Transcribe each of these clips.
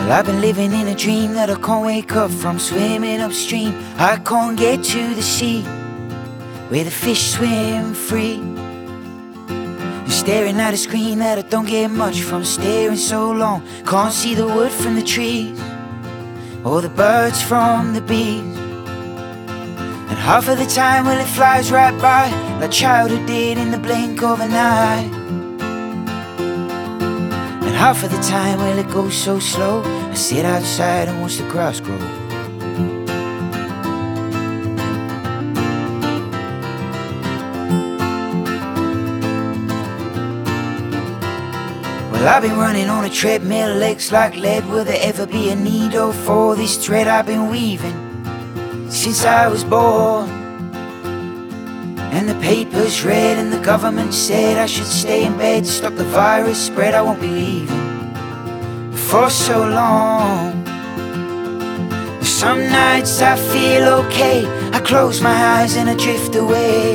I've been living in a dream that I can't wake up from, swimming upstream. I can't get to the sea where the fish swim free. I'm staring at a screen that I don't get much from, staring so long, can't see the wood from the trees or the birds from the bees. And half of the time, well, it flies right by like childhood did in the blink of an eye. And half of the time, well, it goes so slow, I sit outside and watch the grass grow. Well, I've been running on a treadmill, legs like lead. Will there ever be a needle for this thread I've been weaving since I was born? And the paper's read and the government said I should stay in bed to stop the virus spread. I won't be leaving for so long. Some nights I feel okay, I close my eyes and I drift away.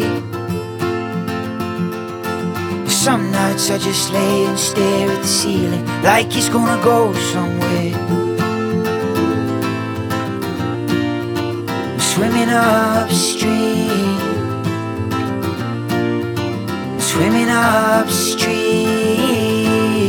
Some nights I just lay and stare at the ceiling like it's gonna go somewhere. I'm swimming upstream, swimming upstream.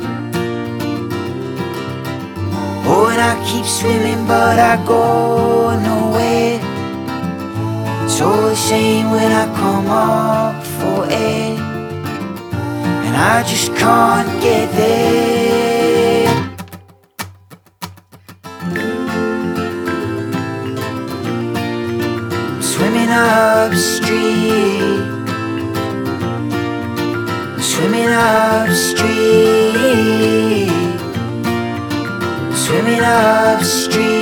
Oh, and I keep swimming but I go nowhere. It's all the same when I come up for air, and I just can't get there. I'm swimming upstream, swimming upstream, swimming upstream.